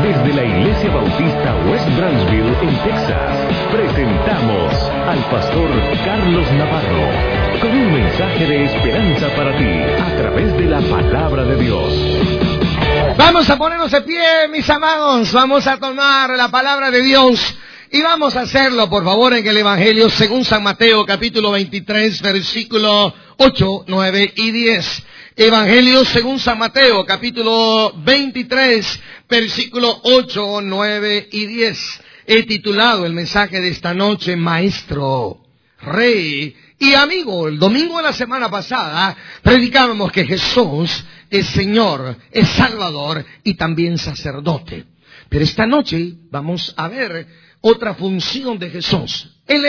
Desde la Iglesia Bautista West Branchville, en Texas, presentamos al pastor Carlos Navarro con un mensaje de esperanza para ti a través de la palabra de Dios. Vamos a ponernos de pie, mis amados. Vamos a tomar la palabra de Dios y vamos a hacerlo, por favor, en el Evangelio según San Mateo, capítulo 23, versículo 8, 9 y 10. Evangelio según San Mateo, capítulo 23, versículo 8, 9 y 10. He titulado el mensaje de esta noche, Maestro, Rey y Amigo. El domingo de la semana pasada predicábamos que Jesús es Señor, es Salvador y también sacerdote. Pero esta noche vamos a ver otra función de Jesús. Él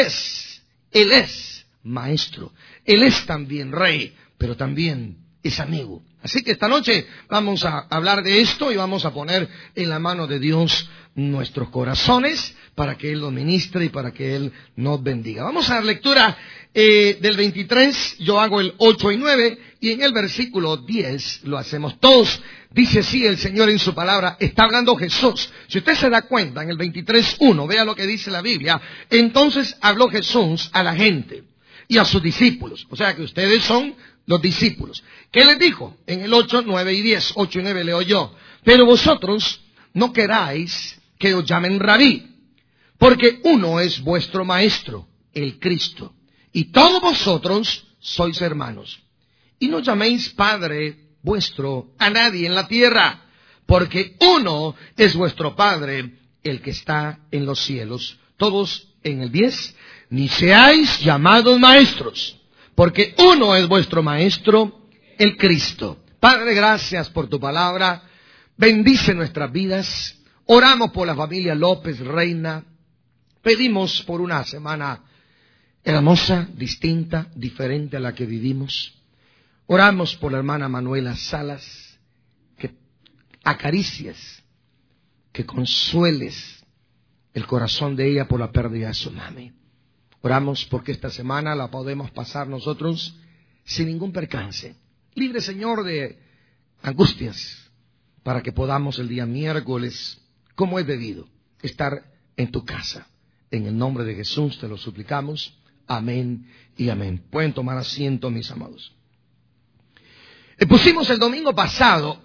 es Maestro. Él es también Rey, pero también es amigo. Así que esta noche vamos a hablar de esto y vamos a poner en la mano de Dios nuestros corazones para que Él los ministre y para que Él nos bendiga. Vamos a dar lectura del 23, yo hago el 8 y 9 y en el versículo 10 lo hacemos todos. Dice así el Señor en su palabra, está hablando Jesús. Si usted se da cuenta en el 23:1, vea lo que dice la Biblia. Entonces habló Jesús a la gente y a sus discípulos. O sea que ustedes son los discípulos. ¿Qué les dijo? En el 8, 9 y 10. 8 y 9 leo yo. Pero vosotros no queráis que os llamen Rabí, porque uno es vuestro Maestro, el Cristo, y todos vosotros sois hermanos. Y no llaméis Padre vuestro a nadie en la tierra, porque uno es vuestro Padre, el que está en los cielos. Todos en el 10. Ni seáis llamados maestros, porque uno es vuestro Maestro, el Cristo. Padre, gracias por tu palabra. Bendice nuestras vidas. Oramos por la familia López Reina. Pedimos por una semana hermosa, distinta, diferente a la que vivimos. Oramos por la hermana Manuela Salas, que acaricies, que consueles el corazón de ella por la pérdida de su mami. Oramos porque esta semana la podemos pasar nosotros sin ningún percance. Libre, Señor, de angustias, para que podamos el día miércoles, como es debido, estar en tu casa. En el nombre de Jesús te lo suplicamos. Amén y amén. Pueden tomar asiento, mis amados. Pusimos el domingo pasado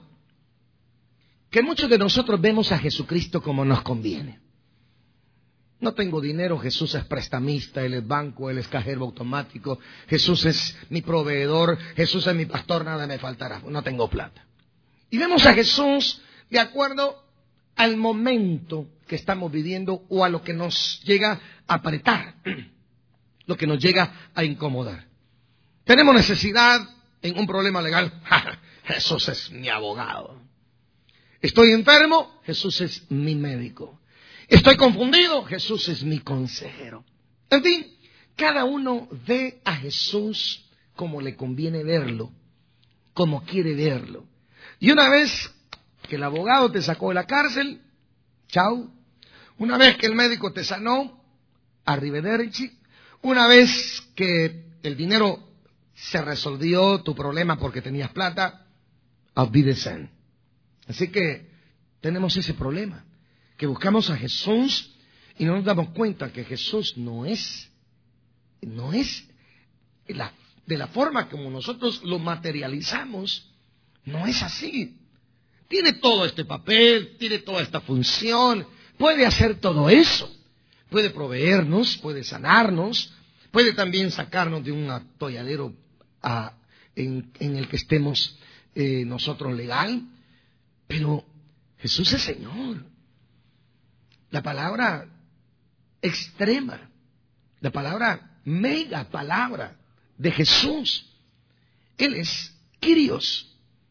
que muchos de nosotros vemos a Jesucristo como nos conviene. No tengo dinero, Jesús es prestamista, Él es banco, Él es cajero automático, Jesús es mi proveedor, Jesús es mi pastor, nada me faltará, no tengo plata. Y vemos a Jesús de acuerdo al momento que estamos viviendo o a lo que nos llega a apretar, lo que nos llega a incomodar. Tenemos necesidad en un problema legal, Jesús es mi abogado. Estoy enfermo, Jesús es mi médico. Estoy confundido, Jesús es mi consejero. En fin, cada uno ve a Jesús como le conviene verlo, como quiere verlo. Y una vez que el abogado te sacó de la cárcel, chao. Una vez que el médico te sanó, arrivederci. Una vez que el dinero se resolvió tu problema porque tenías plata, auf Wiedersehen. Así que tenemos ese problema, que buscamos a Jesús y no nos damos cuenta que Jesús no es de la forma como nosotros lo materializamos, no es así. Tiene todo este papel, tiene toda esta función, puede hacer todo eso, puede proveernos, puede sanarnos, puede también sacarnos de un atolladero en el que estemos nosotros legal, pero Jesús es Señor. La palabra extrema, la palabra mega palabra de Jesús, Él es Kyrios.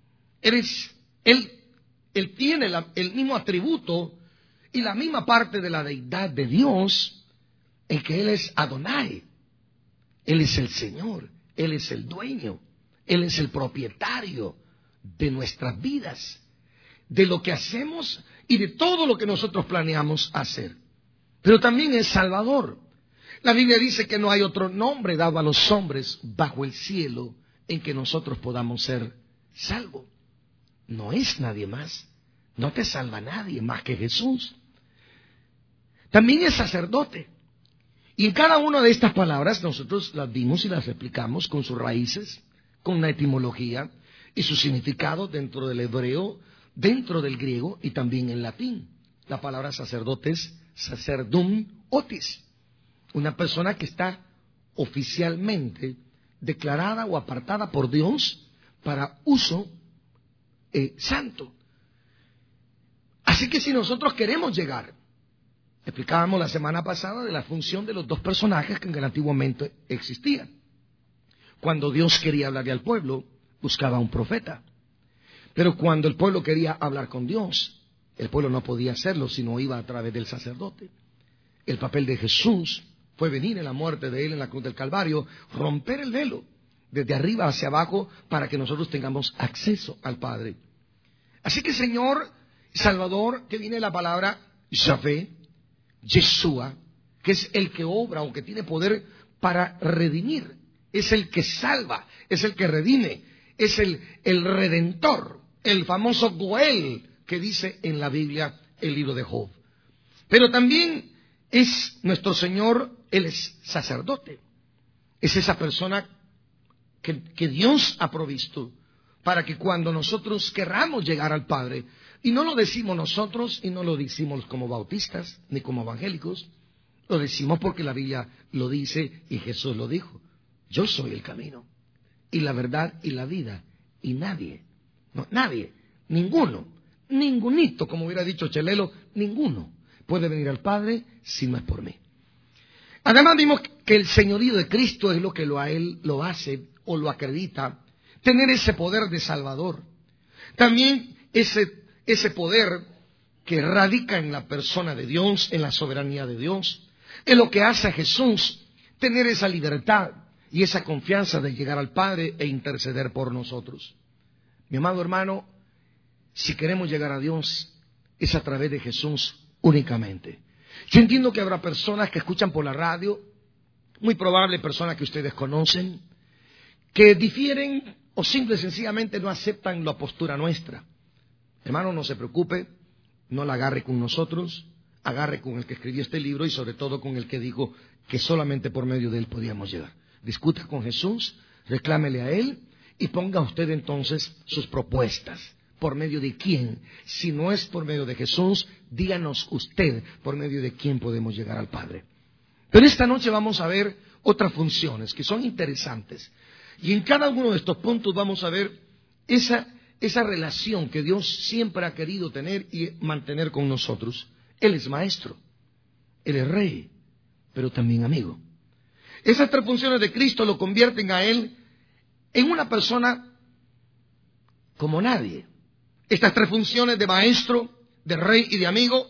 Él tiene el mismo atributo y la misma parte de la deidad de Dios, en que Él es Adonai. Él es el Señor, Él es el dueño, Él es el propietario de nuestras vidas, de lo que hacemos y de todo lo que nosotros planeamos hacer. Pero también es Salvador. La Biblia dice que no hay otro nombre dado a los hombres bajo el cielo en que nosotros podamos ser salvos. No es nadie más. No te salva nadie más que Jesús. También es sacerdote. Y en cada una de estas palabras nosotros las vimos y las explicamos con sus raíces, con una etimología y su significado dentro del hebreo, dentro del griego y también en latín. La palabra sacerdote es sacerdum otis, una persona que está oficialmente declarada o apartada por Dios para uso santo. Así que si nosotros queremos llegar, explicábamos la semana pasada de la función de los dos personajes que en el antiguamente existían. Cuando Dios quería hablarle al pueblo, buscaba un profeta. Pero cuando el pueblo quería hablar con Dios, el pueblo no podía hacerlo si no iba a través del sacerdote. El papel de Jesús fue venir en la muerte de Él en la cruz del Calvario, romper el velo desde arriba hacia abajo para que nosotros tengamos acceso al Padre. Así que Señor, Salvador, que viene la palabra Yahvé, Yeshua, que es el que obra o que tiene poder para redimir, es el que salva, es el que redime, es el redentor, el famoso Goel que dice en la Biblia el libro de Job. Pero también es nuestro Señor, Él es sacerdote, es esa persona que Dios ha provisto para que cuando nosotros querramos llegar al Padre, y no lo decimos nosotros y no lo decimos como bautistas ni como evangélicos, lo decimos porque la Biblia lo dice y Jesús lo dijo. Yo soy el camino y la verdad y la vida, y nadie, ninguno, ningunito, como hubiera dicho Chelelo, ninguno puede venir al Padre si no es por mí. Además vimos que el señorío de Cristo es lo que a Él lo hace o lo acredita tener ese poder de Salvador. También ese poder que radica en la persona de Dios, en la soberanía de Dios, es lo que hace a Jesús tener esa libertad y esa confianza de llegar al Padre e interceder por nosotros. Mi amado hermano, si queremos llegar a Dios, es a través de Jesús únicamente. Yo entiendo que habrá personas que escuchan por la radio, muy probable personas que ustedes conocen, que difieren o simple y sencillamente no aceptan la postura nuestra. Hermano, no se preocupe, no la agarre con nosotros, agarre con el que escribió este libro y sobre todo con el que dijo que solamente por medio de él podíamos llegar. Discuta con Jesús, reclámele a Él y ponga usted entonces sus propuestas. ¿Por medio de quién? Si no es por medio de Jesús, díganos usted por medio de quién podemos llegar al Padre. Pero esta noche vamos a ver otras funciones que son interesantes. Y en cada uno de estos puntos vamos a ver esa relación que Dios siempre ha querido tener y mantener con nosotros. Él es maestro, Él es rey, pero también amigo. Esas tres funciones de Cristo lo convierten a Él en una persona como nadie. Estas tres funciones de maestro, de rey y de amigo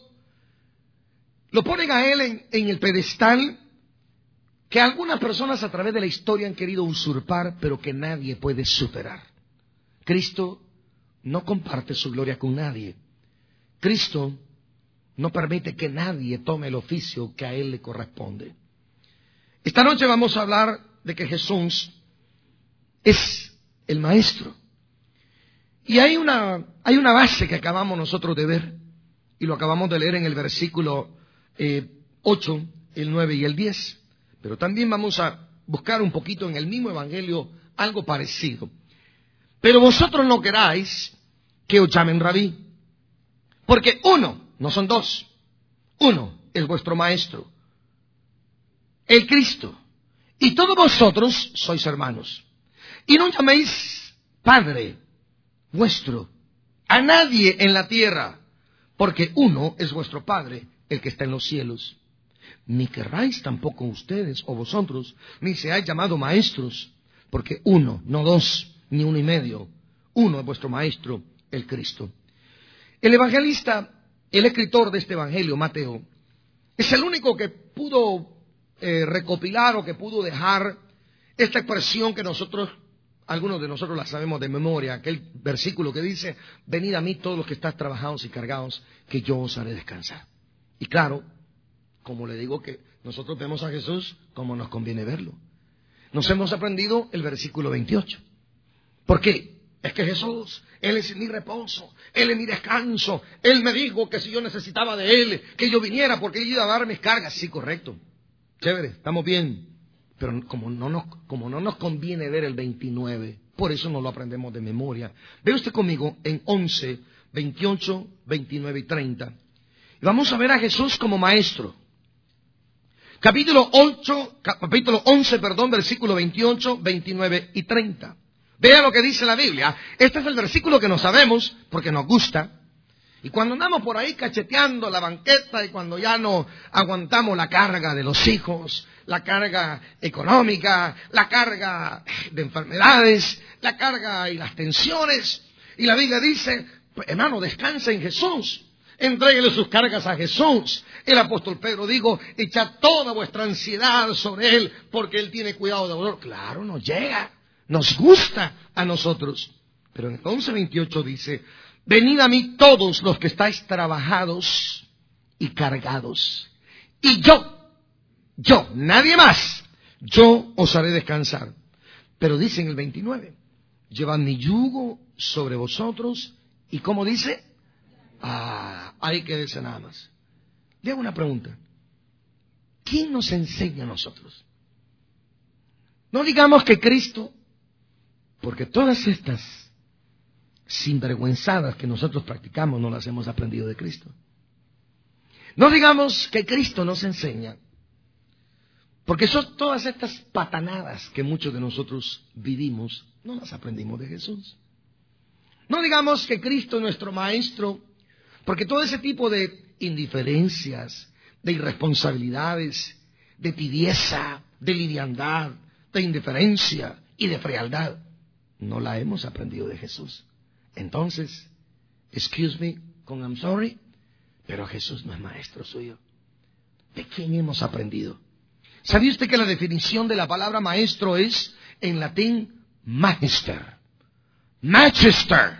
lo ponen a Él en el pedestal que algunas personas a través de la historia han querido usurpar, pero que nadie puede superar. Cristo no comparte su gloria con nadie. Cristo no permite que nadie tome el oficio que a Él le corresponde. Esta noche vamos a hablar de que Jesús es el Maestro. Y hay una base que acabamos nosotros de ver, y lo acabamos de leer en el versículo 8, el 9 y el 10. Pero también vamos a buscar un poquito en el mismo Evangelio algo parecido. Pero vosotros no queráis que os llamen rabí, porque uno, no son dos, uno es vuestro Maestro, el Cristo, y todos vosotros sois hermanos. Y no llaméis Padre vuestro a nadie en la tierra, porque uno es vuestro Padre, el que está en los cielos. Ni querráis tampoco ustedes o vosotros, ni seáis llamados maestros, porque uno, no dos, ni uno y medio, uno es vuestro Maestro, el Cristo. El evangelista, el escritor de este evangelio, Mateo, es el único que pudo recopilar o que pudo dejar esta expresión que nosotros, algunos de nosotros la sabemos de memoria, aquel versículo que dice: venid a mí todos los que estáis trabajados y cargados, que yo os haré descansar. Y claro, como le digo, que nosotros vemos a Jesús como nos conviene verlo. Nos hemos aprendido el versículo 28. ¿Por qué? Es que Jesús, Él es mi reposo, Él es mi descanso. Él me dijo que si yo necesitaba de Él, que yo viniera porque Él iba a dar mis cargas. Sí, correcto. Chévere, estamos bien. Pero como no nos conviene ver el 29, por eso no lo aprendemos de memoria. Ve usted conmigo en 11, 28, 29 y 30. Y vamos a ver a Jesús como maestro. Capítulo 11, versículo 28, 29 y 30. Vea lo que dice la Biblia. Este es el versículo que no sabemos porque nos gusta. Y cuando andamos por ahí cacheteando la banqueta y cuando ya no aguantamos la carga de los hijos, la carga económica, la carga de enfermedades, la carga y las tensiones. Y la Biblia dice, hermano, descansa en Jesús. Entréguele sus cargas a Jesús. El apóstol Pedro dijo, echad toda vuestra ansiedad sobre Él porque Él tiene cuidado de vosotros. Claro, nos llega, nos gusta a nosotros. Pero en el 11:28 dice, venid a mí todos los que estáis trabajados y cargados. Y yo, nadie más, yo os haré descansar. Pero dice en el 29, llevad mi yugo sobre vosotros. ¿Y cómo dice? Ahí quédese nada más. Le hago una pregunta. ¿Quién nos enseña a nosotros? No digamos que Cristo, porque todas estas sinvergüenzadas que nosotros practicamos no las hemos aprendido de Cristo. No digamos que Cristo nos enseña, porque son todas estas patanadas que muchos de nosotros vivimos, no las aprendimos de Jesús. No digamos que Cristo es nuestro maestro, porque todo ese tipo de indiferencias, de irresponsabilidades, de tibieza, de liviandad, de indiferencia y de frialdad, no la hemos aprendido de Jesús. Entonces, excuse me con I'm sorry, pero Jesús no es maestro suyo. ¿De quién hemos aprendido? ¿Sabía usted que la definición de la palabra maestro es en latín magister? Magister.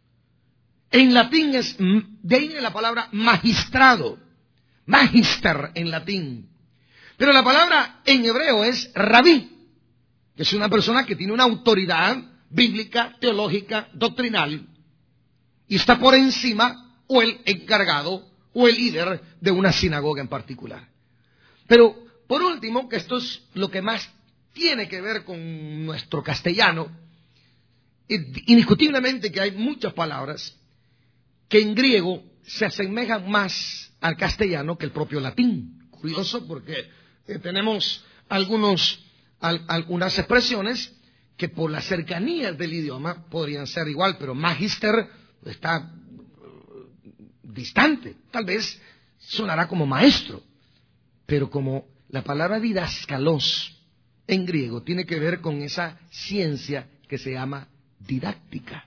En latín es, de ahí viene la palabra magistrado. Magister en latín. Pero la palabra en hebreo es rabí, que es una persona que tiene una autoridad bíblica, teológica, doctrinal, y está por encima o el encargado o el líder de una sinagoga en particular. Pero, por último, que esto es lo que más tiene que ver con nuestro castellano, indiscutiblemente que hay muchas palabras que en griego se asemejan más al castellano que el propio latín. Curioso porque tenemos algunas expresiones que por las cercanías del idioma podrían ser igual, pero magister está distante. Tal vez sonará como maestro, pero como la palabra didaskalos en griego tiene que ver con esa ciencia que se llama didáctica,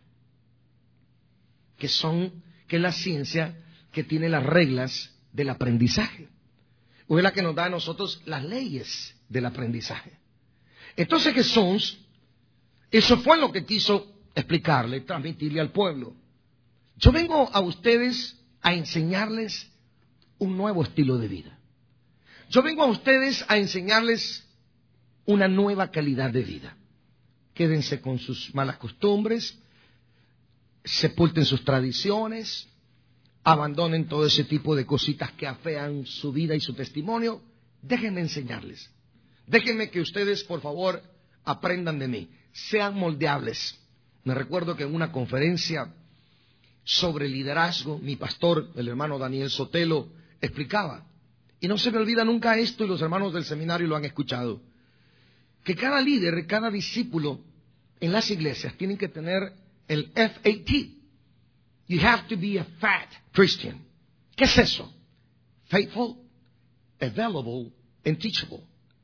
que es la ciencia que tiene las reglas del aprendizaje, o es la que nos da a nosotros las leyes del aprendizaje. Entonces Jesús, eso fue lo que quiso explicarle, transmitirle al pueblo. Yo vengo a ustedes a enseñarles un nuevo estilo de vida. Yo vengo a ustedes a enseñarles una nueva calidad de vida. Quédense con sus malas costumbres, sepulten sus tradiciones, abandonen todo ese tipo de cositas que afean su vida y su testimonio. Déjenme enseñarles. Déjenme que ustedes, por favor, aprendan de mí. Sean moldeables. Me recuerdo que en una conferencia sobre liderazgo, mi pastor, el hermano Daniel Sotelo, explicaba, y no se me olvida nunca esto, y los hermanos del seminario lo han escuchado, que cada líder, cada discípulo en las iglesias tienen que tener el FAT. You have to be a fat Christian. ¿Qué es eso? Faithful, available, and teachable.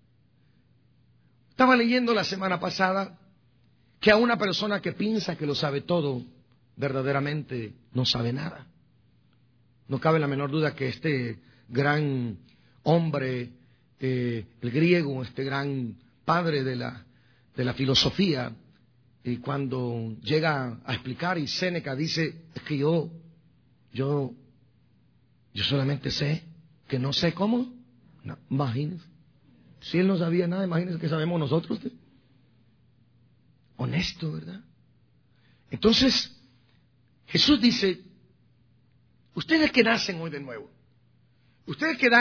Estaba leyendo la semana pasada que a una persona que piensa que lo sabe todo, verdaderamente no sabe nada. No cabe la menor duda que este gran hombre, el griego, este gran padre de la filosofía, y cuando llega a explicar, y Séneca dice, es que yo solamente sé que no sé cómo. No, imagínense. Si él no sabía nada, imagínense que sabemos nosotros. Honesto, ¿verdad? Entonces, Jesús dice, ustedes que nacen hoy de nuevo, ustedes que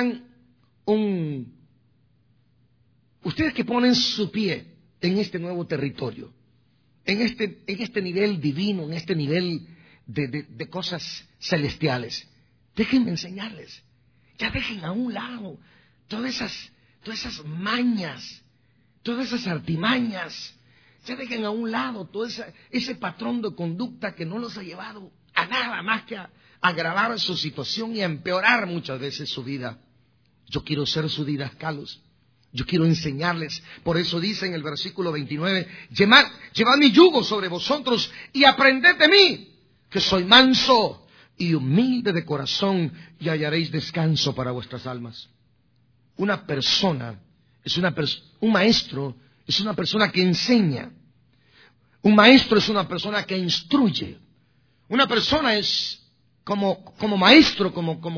ustedes que ponen su pie en este nuevo territorio, en este nivel divino, en este nivel de cosas celestiales, déjenme enseñarles. Ya dejen a un lado todas esas mañas, todas esas artimañas. Ya dejen a un lado todo ese patrón de conducta que no los ha llevado a nada más que a agravar su situación y a empeorar muchas veces su vida. Yo quiero ser sus didascalos. Yo quiero enseñarles. Por eso dice en el versículo 29, llevad mi yugo sobre vosotros y aprended de mí, que soy manso y humilde de corazón, y hallaréis descanso para vuestras almas. Una persona un maestro es una persona que enseña. Un maestro es una persona que instruye. Una persona es como maestro,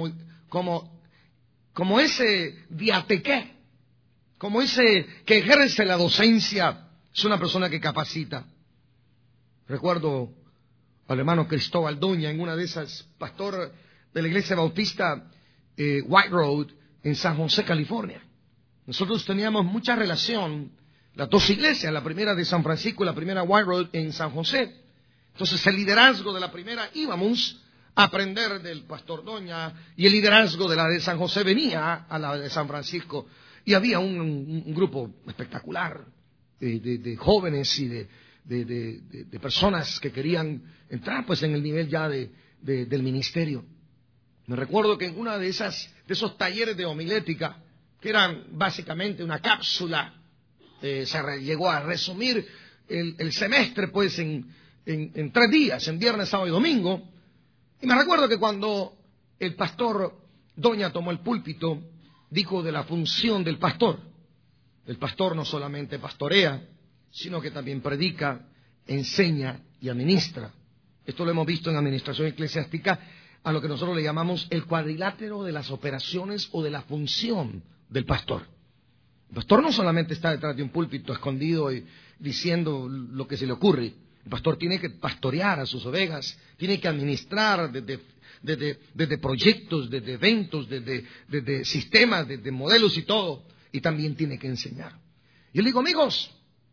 como ese diatequé, como ese que ejerce la docencia, es una persona que capacita. Recuerdo al hermano Cristóbal Doña, en una de esas, pastor de la iglesia bautista White Road, en San José, California. Nosotros teníamos mucha relación, las dos iglesias, la primera de San Francisco y la primera White Road en San José. Entonces el liderazgo de la primera íbamos a aprender del pastor Doña, y el liderazgo de la de San José venía a la de San Francisco. Y había un grupo espectacular de jóvenes y de personas que querían entrar pues en el nivel ya del ministerio. Me recuerdo que en una de esos talleres de homilética, que eran básicamente una cápsula, se llegó a resumir el semestre pues en 3 días, en viernes, sábado y domingo. Y me recuerdo que cuando el pastor Doña tomó el púlpito, dijo de la función del pastor. El pastor no solamente pastorea, sino que también predica, enseña y administra. Esto lo hemos visto en administración eclesiástica, a lo que nosotros le llamamos el cuadrilátero de las operaciones o de la función del pastor. El pastor no solamente está detrás de un púlpito escondido y diciendo lo que se le ocurre. El pastor tiene que pastorear a sus ovejas, tiene que administrar desde proyectos, desde eventos, desde sistemas, desde modelos y todo. Y también tiene que enseñar. Yo le digo, amigos,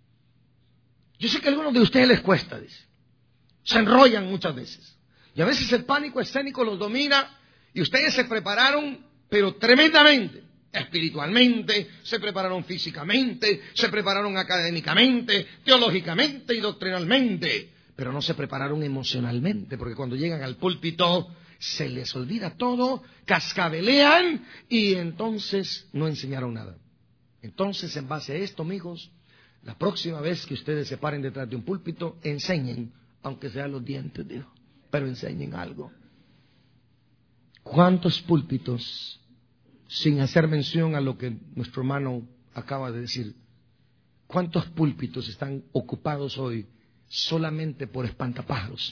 yo sé que a algunos de ustedes les cuesta, dice. Se enrollan muchas veces. Y a veces el pánico escénico los domina y ustedes se prepararon, pero tremendamente. Espiritualmente, se prepararon físicamente, se prepararon académicamente, teológicamente y doctrinalmente, pero no se prepararon emocionalmente, porque cuando llegan al púlpito se les olvida todo, cascabelean y entonces no enseñaron nada. Entonces, en base a esto, amigos, la próxima vez que ustedes se paren detrás de un púlpito, enseñen, aunque sean los dientes, digo, pero enseñen algo. ¿Cuántos púlpitos, sin hacer mención a lo que nuestro hermano acaba de decir, cuántos púlpitos están ocupados hoy solamente por espantapájaros?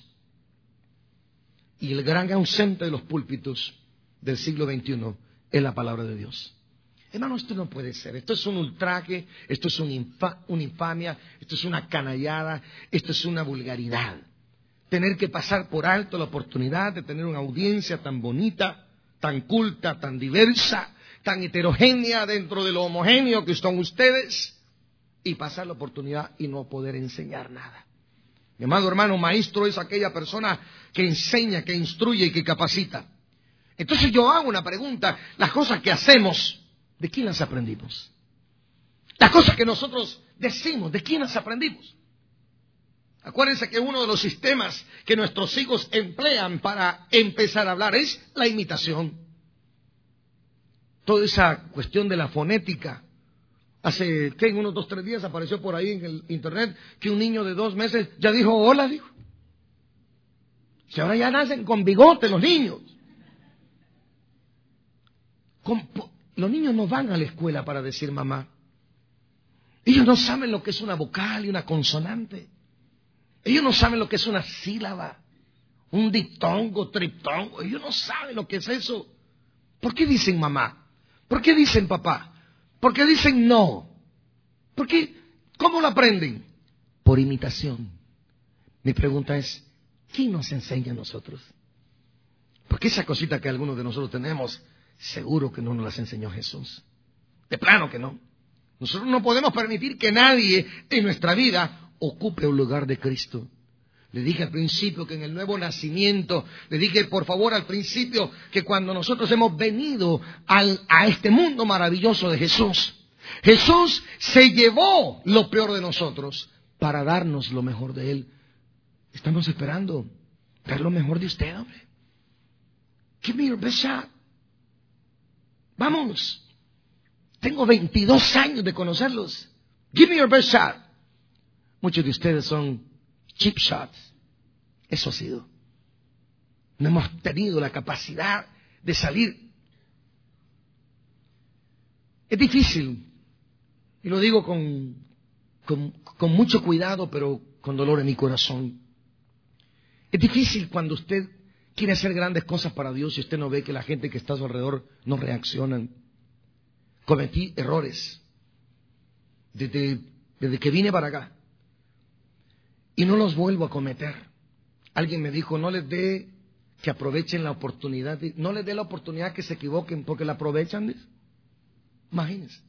Y el gran ausente de los púlpitos del siglo XXI es la palabra de Dios. Hermano, esto no puede ser. Esto es un ultraje, esto es una infamia, esto es una canallada, esto es una vulgaridad. Tener que pasar por alto la oportunidad de tener una audiencia tan bonita, tan culta, tan diversa, tan heterogénea dentro de lo homogéneo que son ustedes, y pasar la oportunidad y no poder enseñar nada. Mi amado hermano, maestro es aquella persona que enseña, que instruye y que capacita. Entonces yo hago una pregunta: las cosas que hacemos, ¿de quién las aprendimos? Las cosas que nosotros decimos, ¿de quién las aprendimos? Acuérdense que uno de los sistemas que nuestros hijos emplean para empezar a hablar es la imitación. Toda esa cuestión de la fonética. Hace, en unos 2 o 3 días apareció por ahí en el internet que un niño de 2 meses ya dijo hola, dijo. Si ahora ya nacen con bigote los niños. Los niños no van a la escuela para decir mamá. Ellos no saben lo que es una vocal y una consonante. Ellos no saben lo que es una sílaba, un diptongo, triptongo. Ellos no saben lo que es eso. ¿Por qué dicen mamá? ¿Por qué dicen papá? ¿Por qué dicen no? ¿Por qué? ¿Cómo lo aprenden? Por imitación. Mi pregunta es, ¿quién nos enseña a nosotros? Porque esa cosita que algunos de nosotros tenemos, seguro que no nos las enseñó Jesús. De plano que no. Nosotros no podemos permitir que nadie en nuestra vida ocupe el lugar de Cristo. Le dije al principio que en el nuevo nacimiento, le dije por favor al principio que cuando nosotros hemos venido a este mundo maravilloso de Jesús, Jesús se llevó lo peor de nosotros para darnos lo mejor de Él. Estamos esperando ver lo mejor de usted, hombre. Give me your best shot. Vamos. Tengo 22 años de conocerlos. Give me your best shot. Muchos de ustedes son cheap shots. Eso ha sido. No hemos tenido la capacidad de salir. Es difícil. Y lo digo con mucho cuidado, pero con dolor en mi corazón. Es difícil cuando usted quiere hacer grandes cosas para Dios y usted no ve que la gente que está a su alrededor no reaccionan. Cometí errores desde que vine para acá y no los vuelvo a cometer. Alguien me dijo, no les dé que aprovechen la oportunidad, no les dé la oportunidad que se equivoquen porque la aprovechan. Imagínense.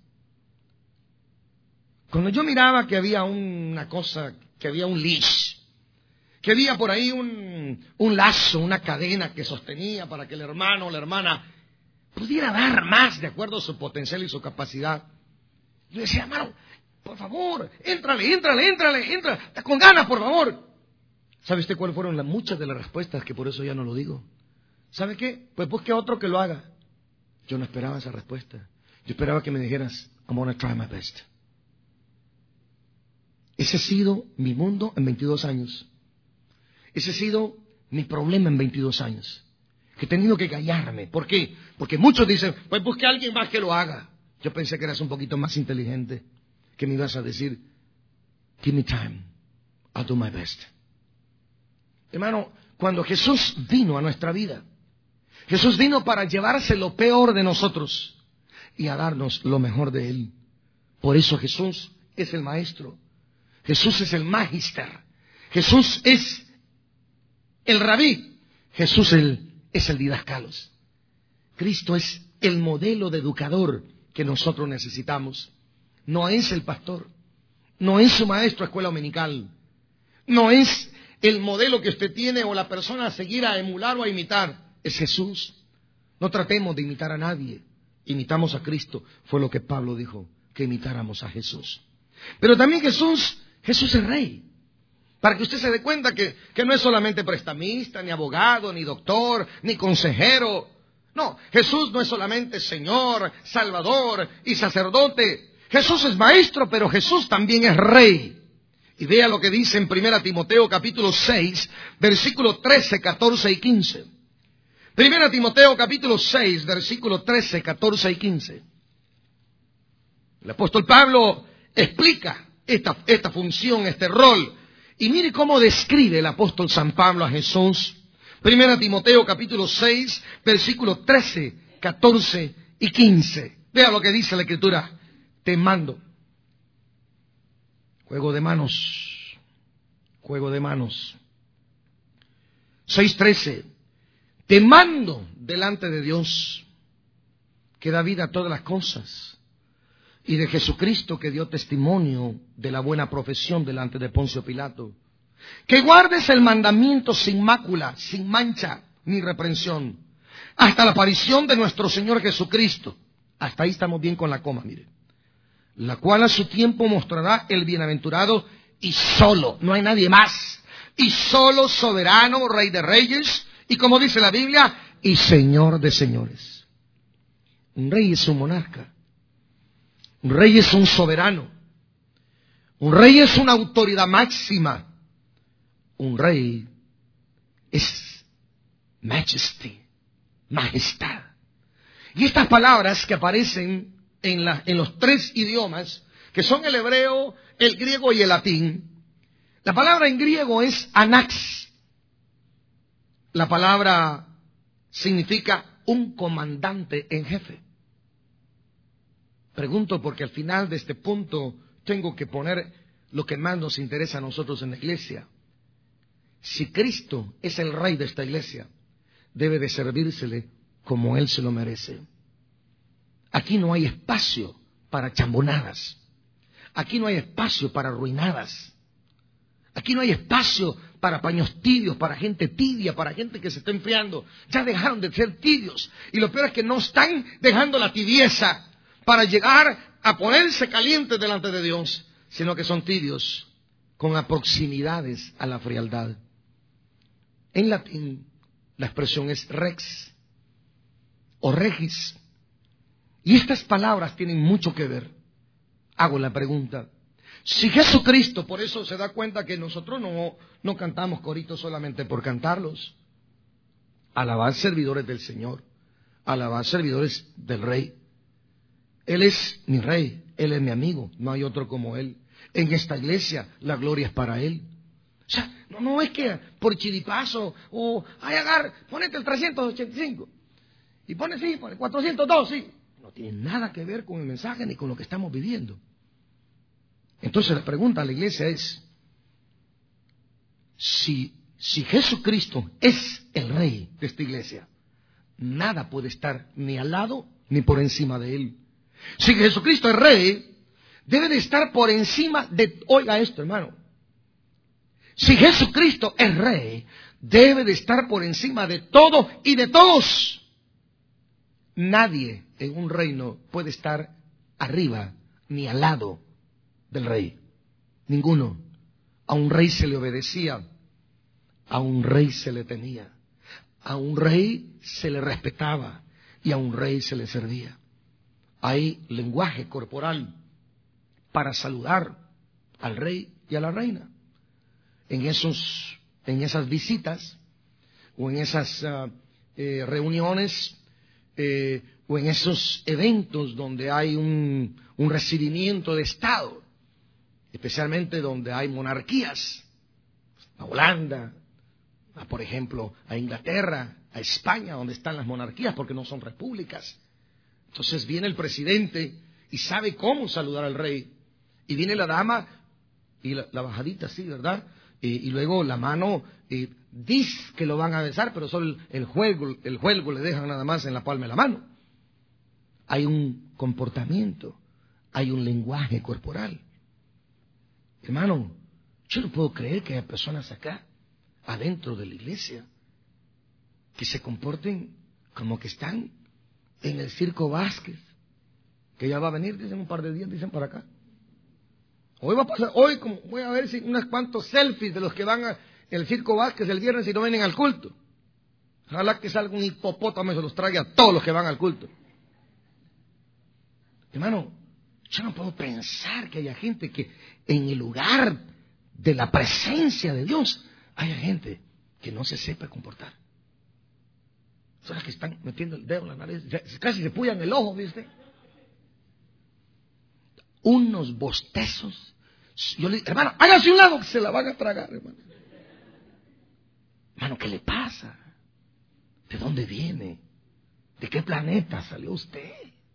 Cuando yo miraba que había una cosa, que había un leash, que había por ahí un lazo, una cadena que sostenía para que el hermano o la hermana pudiera dar más de acuerdo a su potencial y su capacidad. Yo decía, hermano, por favor, éntrale, con ganas, por favor. ¿Sabe usted cuáles fueron muchas de las respuestas? Que por eso ya no lo digo. ¿Sabe qué? Pues busque a otro que lo haga. Yo no esperaba esa respuesta. Yo esperaba que me dijeras, I'm gonna try my best. Ese ha sido mi mundo en 22 años. Ese ha sido mi problema en 22 años. Que he tenido que callarme. ¿Por qué? Porque muchos dicen, pues busque a alguien más que lo haga. Yo pensé que eras un poquito más inteligente, que me ibas a decir, give me time, I'll do my best. Hermano, cuando Jesús vino a nuestra vida, Jesús vino para llevarse lo peor de nosotros y a darnos lo mejor de Él. Por eso Jesús es el Maestro. Jesús es el Magister. Jesús es el Rabí. Jesús es el Didascalos. Cristo es el modelo de educador que nosotros necesitamos. No es el pastor. No es su maestro de escuela dominical. No es el modelo que usted tiene o la persona a seguir, a emular o a imitar. Es Jesús. No tratemos de imitar a nadie. Imitamos a Cristo. Fue lo que Pablo dijo, que imitáramos a Jesús. Pero también Jesús es Rey. Para que usted se dé cuenta que no es solamente prestamista, ni abogado, ni doctor, ni consejero. No, Jesús no es solamente Señor, Salvador y sacerdote. Jesús es Maestro, pero Jesús también es Rey. Y vea lo que dice en 1 Timoteo capítulo 6, versículos 13, 14 y 15. 1 Timoteo capítulo 6, versículos 13, 14 y 15. El apóstol Pablo explica esta función, este rol. Y mire cómo describe el apóstol San Pablo a Jesús. 1 Timoteo capítulo 6, versículos 13, 14 y 15. Vea lo que dice la Escritura. Te mando. Juego de manos. 6:13. Te mando delante de Dios, que da vida a todas las cosas, y de Jesucristo, que dio testimonio de la buena profesión delante de Poncio Pilato, que guardes el mandamiento sin mácula, sin mancha ni reprensión, hasta la aparición de nuestro Señor Jesucristo. Hasta ahí estamos bien con la coma, mire. La cual a su tiempo mostrará el bienaventurado y solo, no hay nadie más, y solo soberano, Rey de reyes, y como dice la Biblia, y Señor de señores. Un rey es un monarca. Un rey es un soberano. Un rey es una autoridad máxima. Un rey es majesty, majestad. Y estas palabras que aparecen en los tres idiomas, que son el hebreo, el griego y el latín, la palabra en griego es anax. La palabra significa un comandante en jefe. Pregunto porque al final de este punto tengo que poner lo que más nos interesa a nosotros en la iglesia. Si Cristo es el rey de esta iglesia, debe de servírsele como Él se lo merece. Aquí no hay espacio para chambonadas. Aquí no hay espacio para arruinadas. Aquí no hay espacio para paños tibios, para gente tibia, para gente que se está enfriando. Ya dejaron de ser tibios. Y lo peor es que no están dejando la tibieza para llegar a ponerse calientes delante de Dios, sino que son tibios con aproximidades a la frialdad. En latín, la expresión es rex o regis. Y estas palabras tienen mucho que ver. Hago la pregunta. Si Jesucristo, por eso se da cuenta que nosotros no cantamos coritos solamente por cantarlos. Alabad servidores del Señor. Alabad servidores del Rey. Él es mi Rey. Él es mi amigo. No hay otro como Él. En esta iglesia la gloria es para Él. O sea, no es que por chiripazo o agar, ponete el 385 y pone 402, sí. No tiene nada que ver con el mensaje ni con lo que estamos viviendo. Entonces la pregunta a la iglesia es, si Jesucristo es el Rey de esta iglesia, nada puede estar ni al lado ni por encima de Él. Si Jesucristo es Rey, debe de estar por encima de... Oiga esto, hermano. Si Jesucristo es Rey, debe de estar por encima de todo y de todos. Nadie en un reino puede estar arriba ni al lado del Rey. Ninguno. A un rey se le obedecía. A un rey se le temía. A un rey se le respetaba. Y a un rey se le servía. Hay lenguaje corporal para saludar al rey y a la reina. En esas visitas o en esas reuniones o en esos eventos donde hay un recibimiento de Estado, especialmente donde hay monarquías, a Holanda, por ejemplo, a Inglaterra, a España, donde están las monarquías porque no son repúblicas. Entonces viene el presidente y sabe cómo saludar al rey, y viene la dama y la bajadita así, ¿verdad? Y luego la mano, dice que lo van a besar, pero solo el juego le dejan nada más en la palma de la mano. Hay un comportamiento, hay un lenguaje corporal. Hermano, yo no puedo creer que haya personas acá, adentro de la iglesia, que se comporten como que están en el Circo Vázquez, que ya va a venir, dicen un par de días, dicen para acá. Hoy va a pasar, voy a ver si unos cuantos selfies de los que van al Circo Vázquez el viernes y no vienen al culto. Ojalá que salga un hipopótamo y se los traiga a todos los que van al culto. Hermano, yo no puedo pensar que haya gente que en el lugar de la presencia de Dios haya gente que no se sepa comportar. Son las que están metiendo el dedo en la nariz, casi se puyan el ojo, ¿viste? Unos bostezos. Yo le digo, hermano, hágase un lado que se la van a tragar, hermano. Hermano, ¿qué le pasa? ¿De dónde viene? ¿De qué planeta salió usted?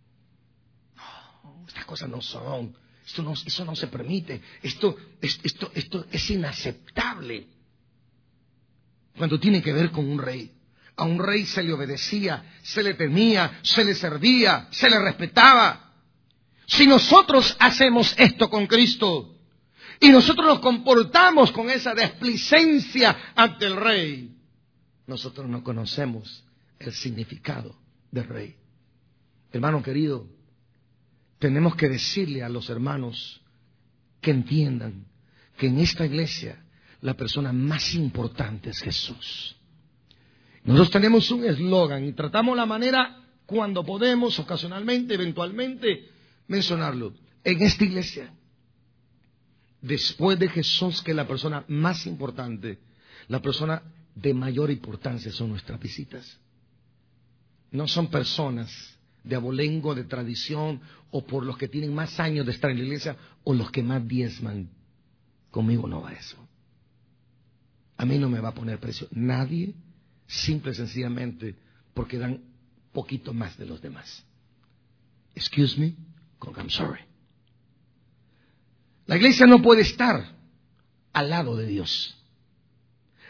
No, estas cosas no son. Eso no se permite. Esto es inaceptable. Cuando tiene que ver con un rey. A un rey se le obedecía, se le temía, se le servía, se le respetaba. Si nosotros hacemos esto con Cristo y nosotros nos comportamos con esa desplicencia ante el Rey, nosotros no conocemos el significado del Rey. Hermano querido, tenemos que decirle a los hermanos que entiendan que en esta iglesia la persona más importante es Jesús. Nosotros tenemos un eslogan y tratamos la manera cuando podemos, ocasionalmente, eventualmente, mencionarlo. En esta iglesia, después de Jesús, que es la persona más importante, la persona de mayor importancia son nuestras visitas. No son personas de abolengo, de tradición, o por los que tienen más años de estar en la iglesia, o los que más diezman. Conmigo no va eso. A mí no me va a poner precio nadie, simple y sencillamente porque dan poquito más de los demás. Excuse me, I'm sorry. La iglesia no puede estar al lado de Dios.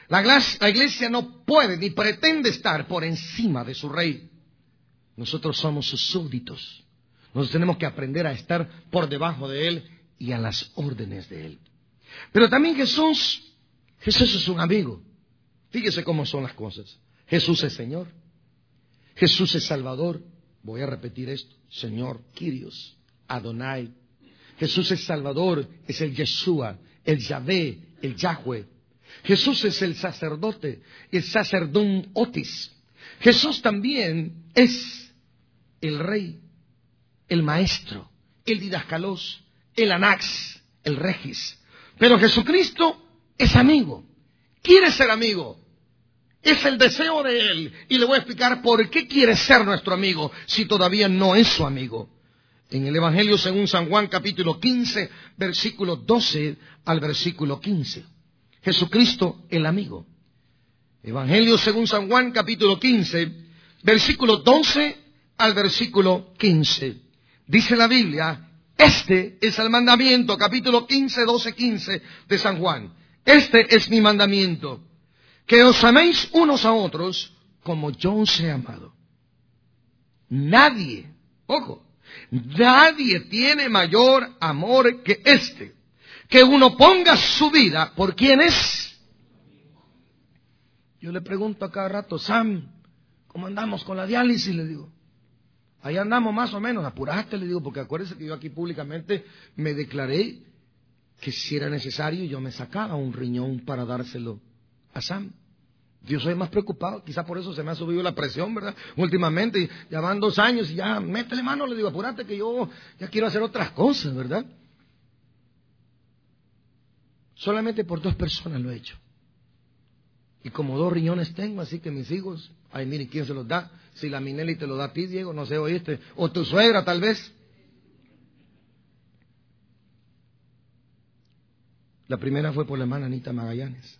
La iglesia no puede ni pretende estar por encima de su rey. Nosotros somos sus súbditos. Nosotros tenemos que aprender a estar por debajo de él y a las órdenes de él. Pero también Jesús es un amigo. Fíjese cómo son las cosas. Jesús es Señor. Jesús es Salvador. Voy a repetir esto. Señor, Kyrios, Adonai. Jesús es Salvador, es el Yeshua, el Yahvé, el Yahweh. Jesús es el sacerdote, el sacerdum otis. Jesús también es el rey, el maestro, el didascalos, el anax, el regis. Pero Jesucristo es amigo, quiere ser amigo. Es el deseo de él. Y le voy a explicar por qué quiere ser nuestro amigo si todavía no es su amigo. En el Evangelio según San Juan, capítulo 15, versículo 12 al versículo 15. Jesucristo, el amigo. Evangelio según San Juan, capítulo 15, versículo 12 al versículo 15. Dice la Biblia, este es el mandamiento, capítulo 15, 12, 15 de San Juan. Este es mi mandamiento, que os améis unos a otros como yo os he amado. Nadie, ojo, nadie tiene mayor amor que este, que uno ponga su vida por quien es. Yo le pregunto a cada rato, Sam, ¿cómo andamos con la diálisis? Le digo, ahí andamos más o menos, apurate, le digo, porque acuérdese que yo aquí públicamente me declaré que si era necesario yo me sacaba un riñón para dárselo a Sam. Yo soy más preocupado, quizá por eso se me ha subido la presión, ¿verdad? Últimamente, ya van 2 años y ya, métele mano, le digo, apúrate que yo ya quiero hacer otras cosas, ¿verdad? Solamente por 2 personas lo he hecho. Y como 2 riñones tengo, así que mis hijos, ay, miren, ¿quién se los da? Si la Minelli te lo da a ti, Diego, no sé, oíste, o tu suegra tal vez. La primera fue por la hermana Anita Magallanes.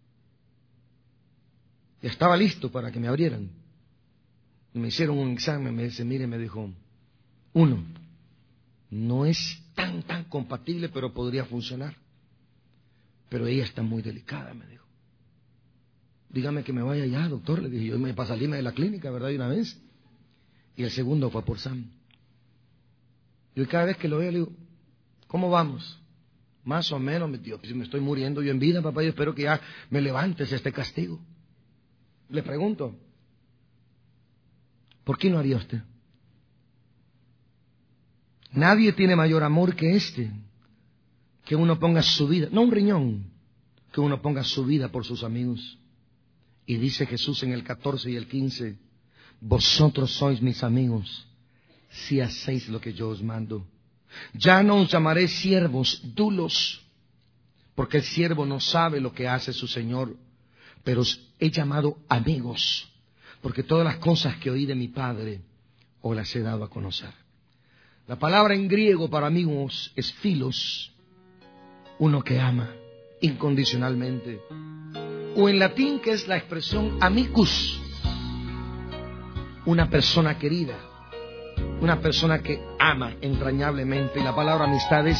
Ya estaba listo para que me abrieran. Me hicieron un examen, me dice, mire, me dijo, 1, no es tan compatible, pero podría funcionar. Pero ella está muy delicada, me dijo. Dígame que me vaya ya, doctor, le dije yo, para salirme de la clínica, ¿verdad? De una vez. Y el segundo fue por Sam. Yo cada vez que lo veo le digo, ¿cómo vamos? Más o menos, Dios, si me estoy muriendo yo en vida, papá, yo espero que ya me levantes este castigo. Le pregunto, ¿por qué no haría usted? Nadie tiene mayor amor que este, que uno ponga su vida, no un riñón, que uno ponga su vida por sus amigos. Y dice Jesús en el 14 y el 15, vosotros sois mis amigos, si hacéis lo que yo os mando. Ya no os llamaré siervos, dulos, porque el siervo no sabe lo que hace su Señor, pero os he llamado amigos, porque todas las cosas que oí de mi Padre os las he dado a conocer. La palabra en griego para amigos es philos, uno que ama incondicionalmente. O en latín, que es la expresión amicus, una persona querida, una persona que ama entrañablemente. Y la palabra amistad es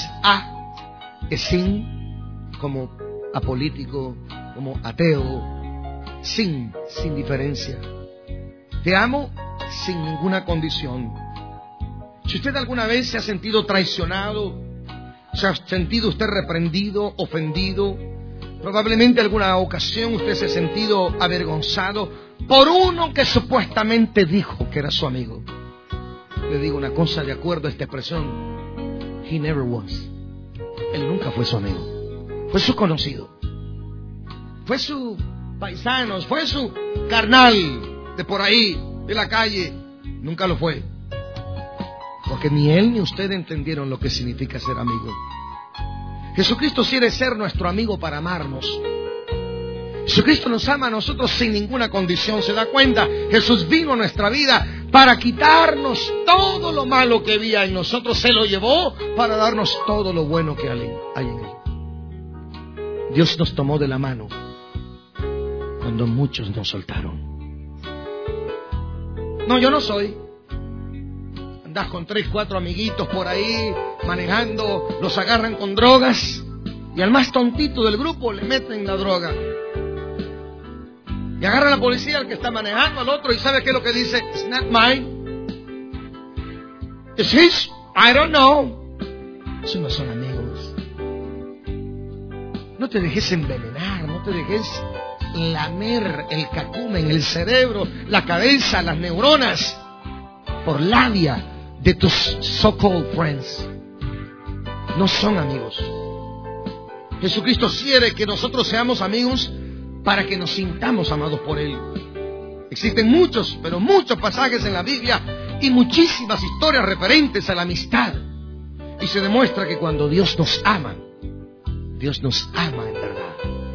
sin, como apolítico, como ateo, sin diferencia. Te amo sin ninguna condición. Si usted alguna vez se ha sentido traicionado, se ha sentido usted reprendido, ofendido, probablemente alguna ocasión usted se ha sentido avergonzado por uno que supuestamente dijo que era su amigo. Le digo una cosa de acuerdo a esta expresión. He never was. Él nunca fue su amigo. Fue su conocido. Fue su paisano. Fue su carnal de por ahí, de la calle. Nunca lo fue. Porque ni él ni usted entendieron lo que significa ser amigo. Jesucristo quiere ser nuestro amigo para amarnos. Jesucristo nos ama a nosotros sin ninguna condición. ¿Se da cuenta? Jesús vino a nuestra vida para quitarnos todo lo malo que había en nosotros. Se lo llevó para darnos todo lo bueno que hay en Él. Dios nos tomó de la mano cuando muchos nos soltaron. No, yo no soy. Andás con 3, 4 amiguitos por ahí manejando, los agarran con drogas y al más tontito del grupo le meten la droga. Y agarra a la policía al que está manejando, al otro, y ¿sabe qué es lo que dice? It's not mine. It's his. I don't know. Esos no son amigos. No te dejes envenenar, no te dejes lamer el cacumen, el cerebro, la cabeza, las neuronas por labia de tus so-called friends. No son amigos. Jesucristo quiere que nosotros seamos amigos para que nos sintamos amados por Él. Existen muchos, pero muchos pasajes en la Biblia y muchísimas historias referentes a la amistad. Y se demuestra que cuando Dios nos ama en verdad.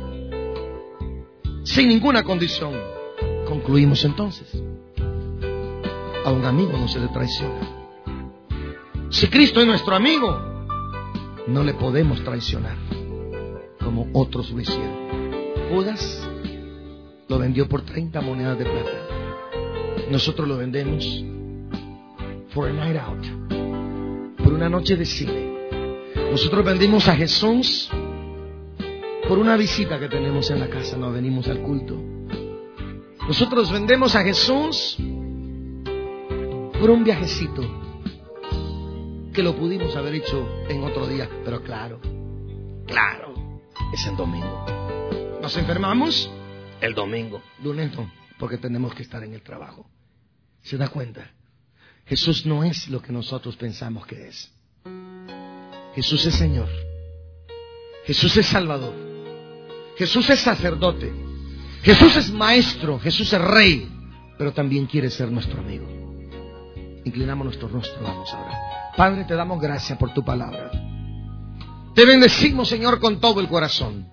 Sin ninguna condición. Concluimos entonces. A un amigo no se le traiciona. Si Cristo es nuestro amigo, no le podemos traicionar como otros lo hicieron. Judas lo vendió por 30 monedas de plata. Nosotros lo vendemos for a night out, por una noche de cine. Nosotros vendimos a Jesús por una visita que tenemos en la casa, no venimos al culto. Nosotros vendemos a Jesús por un viajecito que lo pudimos haber hecho en otro día, pero claro, es el domingo. Nos enfermamos el domingo, lunes no, porque tenemos que estar en el trabajo. ¿Se da cuenta? Jesús no es lo que nosotros pensamos que es. Jesús es Señor. Jesús es Salvador. Jesús es sacerdote. Jesús es maestro. Jesús es rey. Pero también quiere ser nuestro amigo. Inclinamos nuestro rostro, vamos ahora. Padre, te damos gracias por tu palabra. Te bendecimos, Señor, con todo el corazón.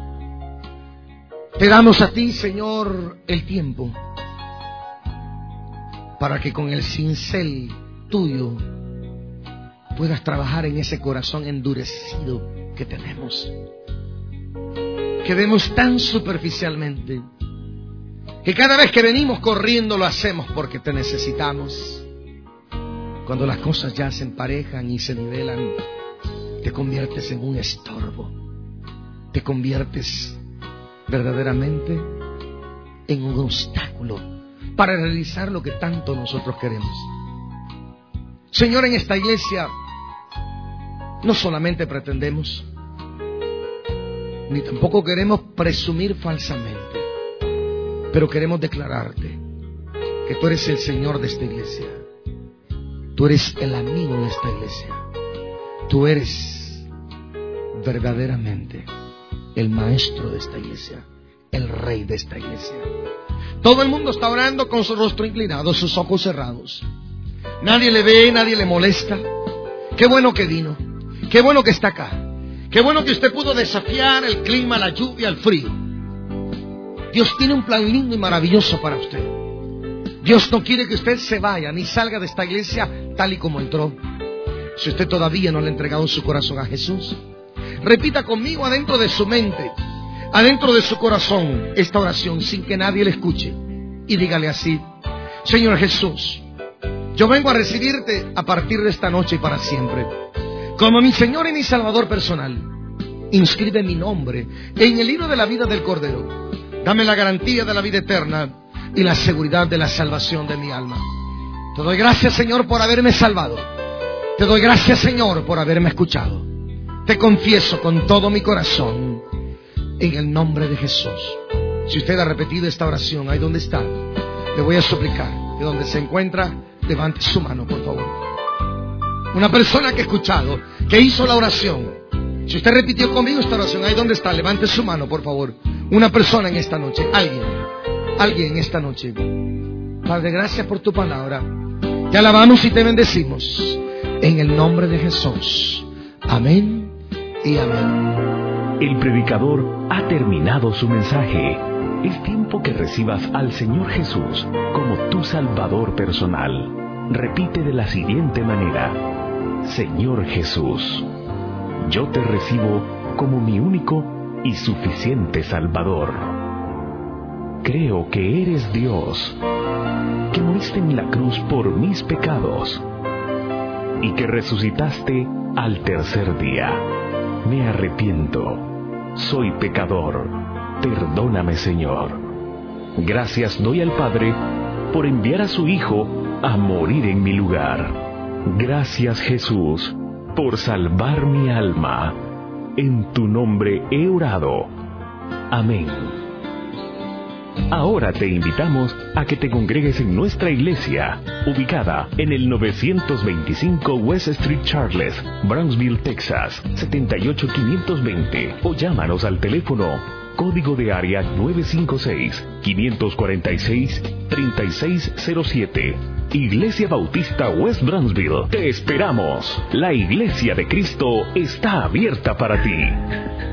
Te damos a ti, Señor, el tiempo para que con el cincel tuyo puedas trabajar en ese corazón endurecido que tenemos. Que vemos tan superficialmente que cada vez que venimos corriendo lo hacemos porque te necesitamos. Cuando las cosas ya se emparejan y se nivelan, te conviertes en un estorbo. Te conviertes verdaderamente en un obstáculo para realizar lo que tanto nosotros queremos. Señor, en esta iglesia no solamente pretendemos, ni tampoco queremos presumir falsamente, pero queremos declararte que tú eres el Señor de esta iglesia. Tú eres el amigo de esta iglesia. Tú eres verdaderamente el maestro de esta iglesia, el rey de esta iglesia. Todo el mundo está orando con su rostro inclinado, sus ojos cerrados. Nadie le ve, nadie le molesta. Qué bueno que vino, qué bueno que está acá, qué bueno que usted pudo desafiar el clima, la lluvia, el frío. Dios tiene un plan lindo y maravilloso para usted. Dios no quiere que usted se vaya ni salga de esta iglesia tal y como entró. Si usted todavía no le ha entregado su corazón a Jesús, repita conmigo adentro de su mente, adentro de su corazón, esta oración sin que nadie le escuche. Y dígale así: Señor Jesús, yo vengo a recibirte a partir de esta noche y para siempre, como mi Señor y mi Salvador personal. Inscribe mi nombre en el libro de la vida del Cordero. Dame la garantía de la vida eterna y la seguridad de la salvación de mi alma. Te doy gracias, Señor, por haberme salvado. Te doy gracias, Señor, por haberme escuchado. Te confieso con todo mi corazón, en el nombre de Jesús. Si usted ha repetido esta oración, ahí donde está, le voy a suplicar que donde se encuentra, levante su mano, por favor. Una persona que ha escuchado, que hizo la oración. Si usted repitió conmigo esta oración, ahí donde está, levante su mano, por favor. Una persona en esta noche, alguien en esta noche. Padre, gracias por tu palabra. Te alabamos y te bendecimos en el nombre de Jesús. Amén y amén. El predicador ha terminado su mensaje. Es tiempo que recibas al Señor Jesús como tu Salvador personal. Repite de la siguiente manera: Señor Jesús, yo te recibo como mi único y suficiente Salvador. Creo que eres Dios, que moriste en la cruz por mis pecados y que resucitaste al tercer día. Me arrepiento, soy pecador, perdóname, Señor. Gracias doy al Padre por enviar a su Hijo a morir en mi lugar. Gracias, Jesús, por salvar mi alma. En tu nombre he orado. Amén. Ahora te invitamos a que te congregues en nuestra iglesia, ubicada en el 925 West Street Charles, Brownsville, Texas, 78520, o llámanos al teléfono código de área 956-546-3607. Iglesia Bautista West Brownsville, te esperamos. La Iglesia de Cristo está abierta para ti.